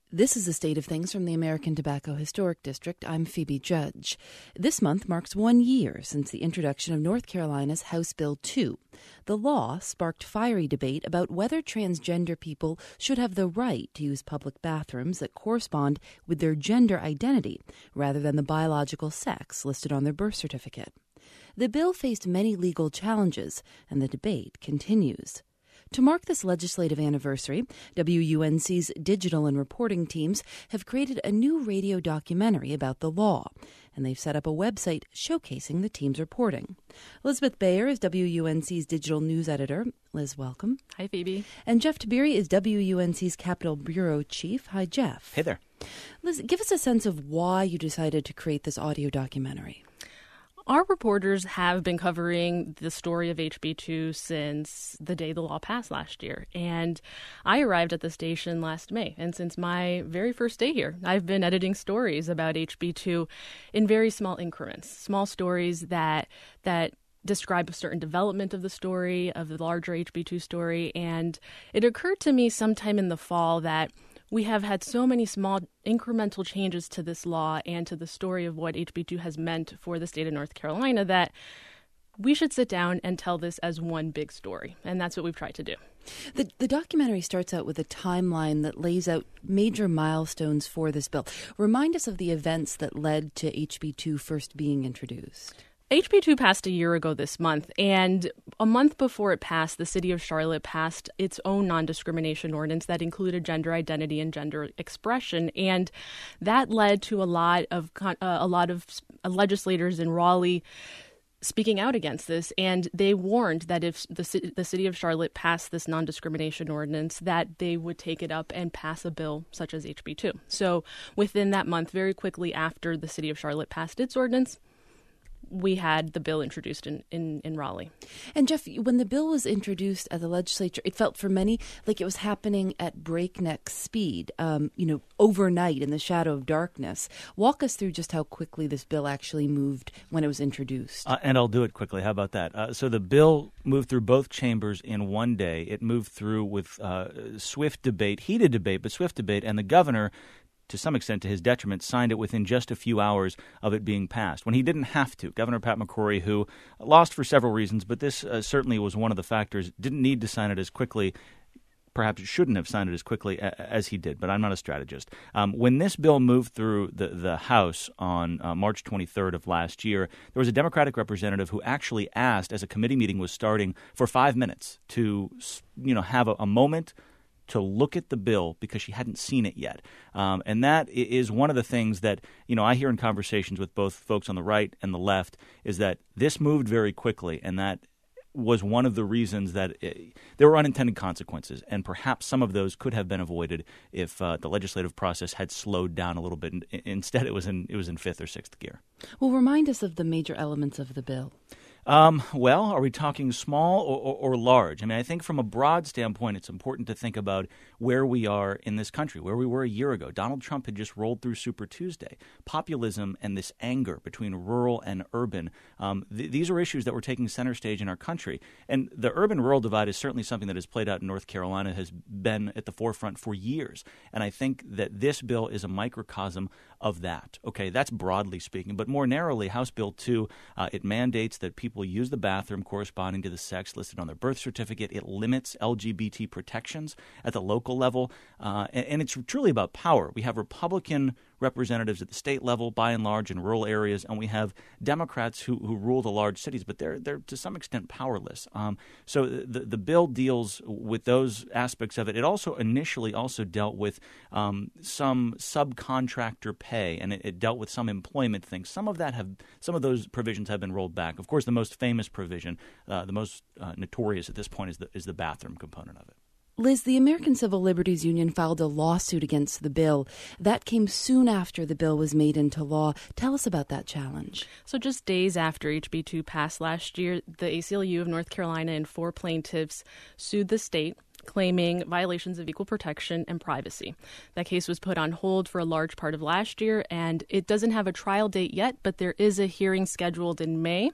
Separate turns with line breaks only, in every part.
This is a state of things from the American Tobacco Historic District. I'm Phoebe Judge. This month marks 1 year since the introduction of North Carolina's House Bill 2. The law sparked fiery debate about whether transgender people should have the right to use public bathrooms that correspond with their gender identity rather than the biological sex listed on their birth certificate. The bill faced many legal challenges, and the debate continues. To mark this legislative anniversary, WUNC's digital and reporting teams have created a new radio documentary about the law, and they've set up a website showcasing the team's reporting. Elizabeth Bayer is WUNC's digital news editor. Liz, welcome.
Hi, Phoebe.
And Jeff Tiberi is WUNC's Capitol Bureau Chief. Hi, Jeff.
Hey there.
Liz, give us a sense of why you decided to create this audio documentary.
Our reporters have been covering the story of HB2 since the day the law passed last year. And I arrived at the station last May. And since my very first day here, I've been editing stories about HB2 in very small increments, small stories that describe a certain development of the story, of the larger HB2 story. And it occurred to me sometime in the fall that we have had so many small incremental changes to this law and to the story of what HB2 has meant for the state of North Carolina that we should sit down and tell this as one big story. And that's what we've tried to do.
The documentary starts out with a timeline that lays out major milestones for this bill. Remind us of the events that led to HB2 first being introduced.
HB2 passed a year ago this month, and a month before it passed, the city of Charlotte passed its own non-discrimination ordinance that included gender identity and gender expression, and that led to a lot of legislators in Raleigh speaking out against this, and they warned that if the city of Charlotte passed this non-discrimination ordinance, that they would take it up and pass a bill such as HB2. So within that month, very quickly after the city of Charlotte passed its ordinance, we had the bill introduced in Raleigh.
And Jeff, when the bill was introduced at the legislature, it felt for many like it was happening at breakneck speed, overnight in the shadow of darkness. Walk us through just how quickly this bill actually moved when it was introduced.
And I'll do it quickly. How about that? So the bill moved through both chambers in one day. It moved through with swift debate, heated debate, but swift debate, and the governor, to some extent to his detriment, signed it within just a few hours of it being passed, when he didn't have to. Governor Pat McCrory, who lost for several reasons, but this certainly was one of the factors, didn't need to sign it as quickly. Perhaps shouldn't have signed it as quickly as he did, but I'm not a strategist. When this bill moved through the House on March 23rd of last year, there was a Democratic representative who actually asked, as a committee meeting was starting, for 5 minutes to have a moment to look at the bill because she hadn't seen it yet. And that is one of the things that, I hear in conversations with both folks on the right and the left, is that this moved very quickly, and that was one of the reasons that there were unintended consequences, and perhaps some of those could have been avoided if the legislative process had slowed down a little bit. Instead, it was in fifth or sixth gear.
Well, remind us of the major elements of the bill.
Well, are we talking small or large? I mean, I think from a broad standpoint, it's important to think about where we are in this country, where we were a year ago. Donald Trump had just rolled through Super Tuesday. Populism and this anger between rural and urban, these are issues that were taking center stage in our country. And the urban-rural divide is certainly something that has played out in North Carolina, has been at the forefront for years. And I think that this bill is a microcosm of that. Okay, that's broadly speaking. But more narrowly, House Bill 2, it mandates that people use the bathroom corresponding to the sex listed on their birth certificate. It limits LGBT protections at the local level. And it's truly about power. We have Republican representatives at the state level, by and large, in rural areas, and we have Democrats who rule the large cities, but they're to some extent powerless. So the bill deals with those aspects of it. It also initially dealt with some subcontractor pay, and it dealt with some employment things. Some of those provisions have been rolled back. Of course, the most famous provision, the most notorious at this point, is the bathroom component of it.
Liz, the American Civil Liberties Union filed a lawsuit against the bill. That came soon after the bill was made into law. Tell us about that challenge.
So just days after HB2 passed last year, the ACLU of North Carolina and 4 plaintiffs sued the state, claiming violations of equal protection and privacy. That case was put on hold for a large part of last year, and it doesn't have a trial date yet, but there is a hearing scheduled in May.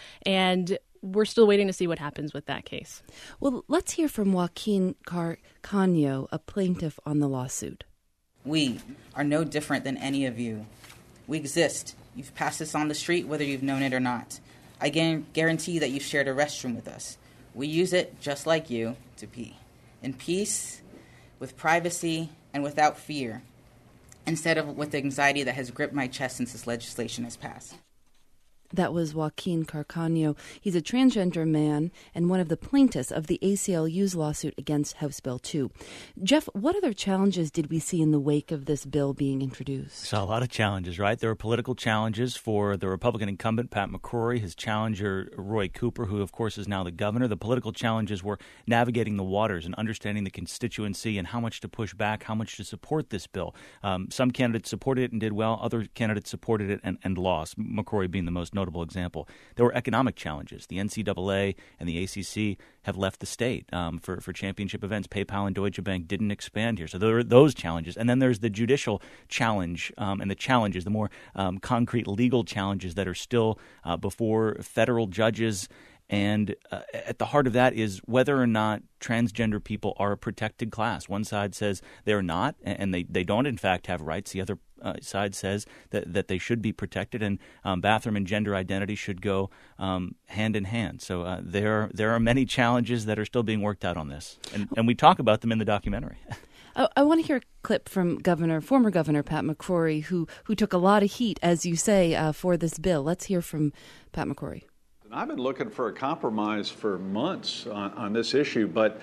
And we're still waiting to see what happens with that case.
Well, let's hear from Joaquin Carcaño, a plaintiff on the lawsuit.
We are no different than any of you. We exist. You've passed us on the street, whether you've known it or not. I guarantee that you've shared a restroom with us. We use it, just like you, to pee. In peace, with privacy, and without fear, instead of with the anxiety that has gripped my chest since this legislation has passed.
That was Joaquin Carcaño. He's a transgender man and one of the plaintiffs of the ACLU's lawsuit against House Bill 2. Jeff, what other challenges did we see in the wake of this bill being introduced?
Saw a lot of challenges, right? There were political challenges for the Republican incumbent, Pat McCrory, his challenger, Roy Cooper, who, of course, is now the governor. The political challenges were navigating the waters and understanding the constituency and how much to push back, how much to support this bill. Some candidates supported it and did well. Other candidates supported it and lost, McCrory being the most notable example. There were economic challenges. The NCAA and the ACC have left the state for championship events. PayPal and Deutsche Bank didn't expand here. So there are those challenges. And then there's the judicial challenge and the challenges, the more concrete legal challenges that are still before federal judges. And at the heart of that is whether or not transgender people are a protected class. One side says they're not, and they don't, in fact, have rights. The other side says that they should be protected, and bathroom and gender identity should go hand in hand. So there are many challenges that are still being worked out on this, and we talk about them in the documentary.
I want to hear a clip from former Governor Pat McCrory, who took a lot of heat, as you say, for this bill. Let's hear from Pat McCrory.
I've been looking for a compromise for months on this issue, but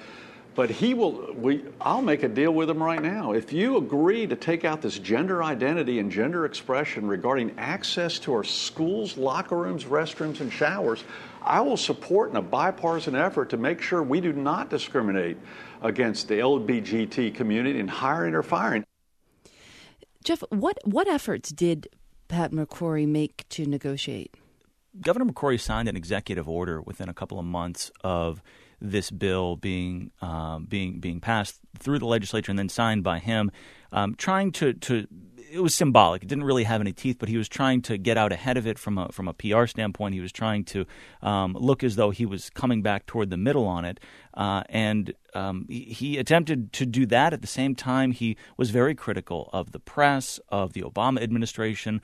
I'll make a deal with him right now. If you agree to take out this gender identity and gender expression regarding access to our schools, locker rooms, restrooms, and showers, I will support in a bipartisan effort to make sure we do not discriminate against the LGBT community in hiring or firing.
Jeff, what efforts did Pat McCrory make to negotiate?
Governor McCrory signed an executive order within a couple of months of this bill being passed through the legislature and then signed by him, trying to it was symbolic. It didn't really have any teeth, but he was trying to get out ahead of it from a PR standpoint. He was trying to look as though he was coming back toward the middle on it. And he attempted to do that. At the same time, he was very critical of the press, of the Obama administration,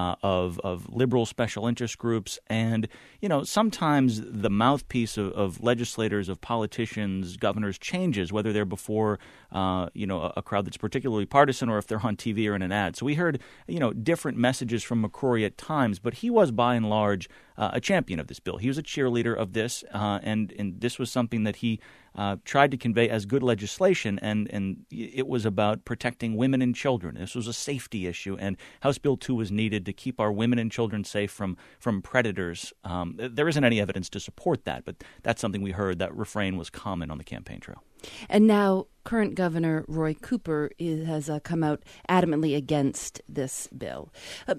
of liberal special interest groups. And, sometimes the mouthpiece of legislators, of politicians, governors changes, whether they're before, a crowd that's particularly partisan or if they're on TV or in an ad. So we heard, different messages from McCrory at times, but he was by and large a champion of this bill. He was a cheerleader of this, and this was something that he tried to convey as good legislation, and it was about protecting women and children. This was a safety issue, and House Bill 2 was needed to keep our women and children safe from predators. There isn't any evidence to support that, but that's something we heard. That refrain was common on the campaign trail.
And now current Governor Roy Cooper has come out adamantly against this bill.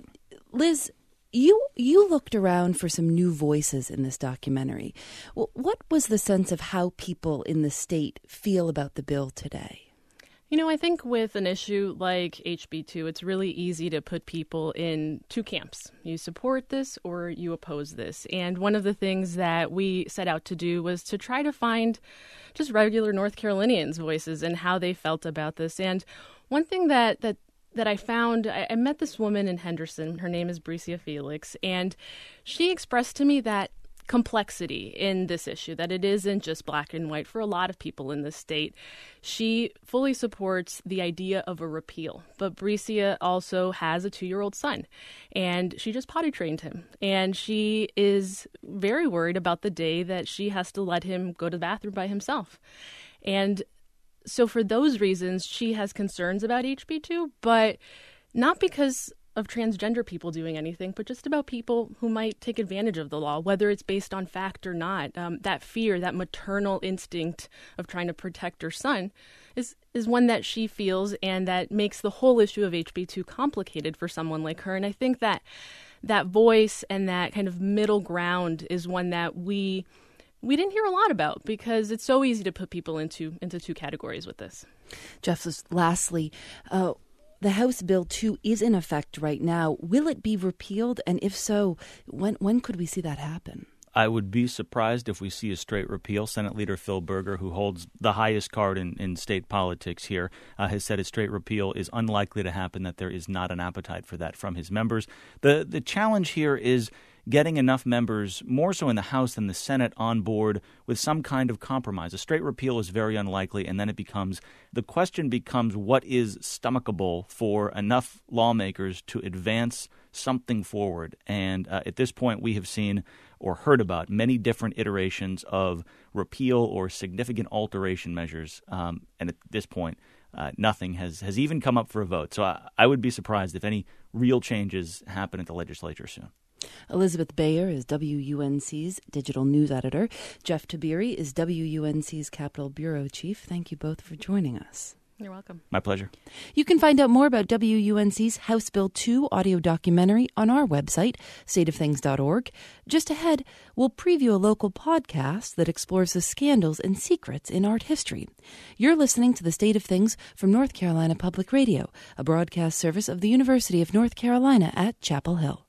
Liz, you looked around for some new voices in this documentary. Well, what was the sense of how people in the state feel about the bill today?
I think with an issue like HB2, it's really easy to put people in two camps. You support this or you oppose this. And one of the things that we set out to do was to try to find just regular North Carolinians' voices and how they felt about this. And one thing that I found, I met this woman in Henderson. Her name is Bricia Felix, and she expressed to me that complexity in this issue, that it isn't just black and white for a lot of people in this state. She fully supports the idea of a repeal, but Bricia also has a 2-year-old son, and she just potty trained him, and she is very worried about the day that she has to let him go to the bathroom by himself. And so for those reasons, she has concerns about HB2, but not because of transgender people doing anything, but just about people who might take advantage of the law, whether it's based on fact or not. That fear, that maternal instinct of trying to protect her son is one that she feels, and that makes the whole issue of HB2 complicated for someone like her. And I think that voice and that kind of middle ground is one that we didn't hear a lot about, because it's so easy to put people into two categories with this.
Jeff, lastly, the House Bill 2 is in effect right now. Will it be repealed? And if so, when could we see that happen?
I would be surprised if we see a straight repeal. Senate Leader Phil Berger, who holds the highest card in state politics here, has said a straight repeal is unlikely to happen, that there is not an appetite for that from his members. The challenge here is getting enough members, more so in the House than the Senate, on board with some kind of compromise. A straight repeal is very unlikely, and then the question becomes what is stomachable for enough lawmakers to advance something forward. And at this point, we have seen or heard about many different iterations of repeal or significant alteration measures. And at this point, nothing has even come up for a vote. So I would be surprised if any real changes happen at the legislature soon.
Elizabeth Bayer is WUNC's digital news editor. Jeff Tabiri is WUNC's Capitol Bureau chief. Thank you both for joining us.
You're welcome.
My pleasure.
You can find out more about WUNC's House Bill 2 audio documentary on our website, stateofthings.org. Just ahead, we'll preview a local podcast that explores the scandals and secrets in art history. You're listening to The State of Things from North Carolina Public Radio, a broadcast service of the University of North Carolina at Chapel Hill.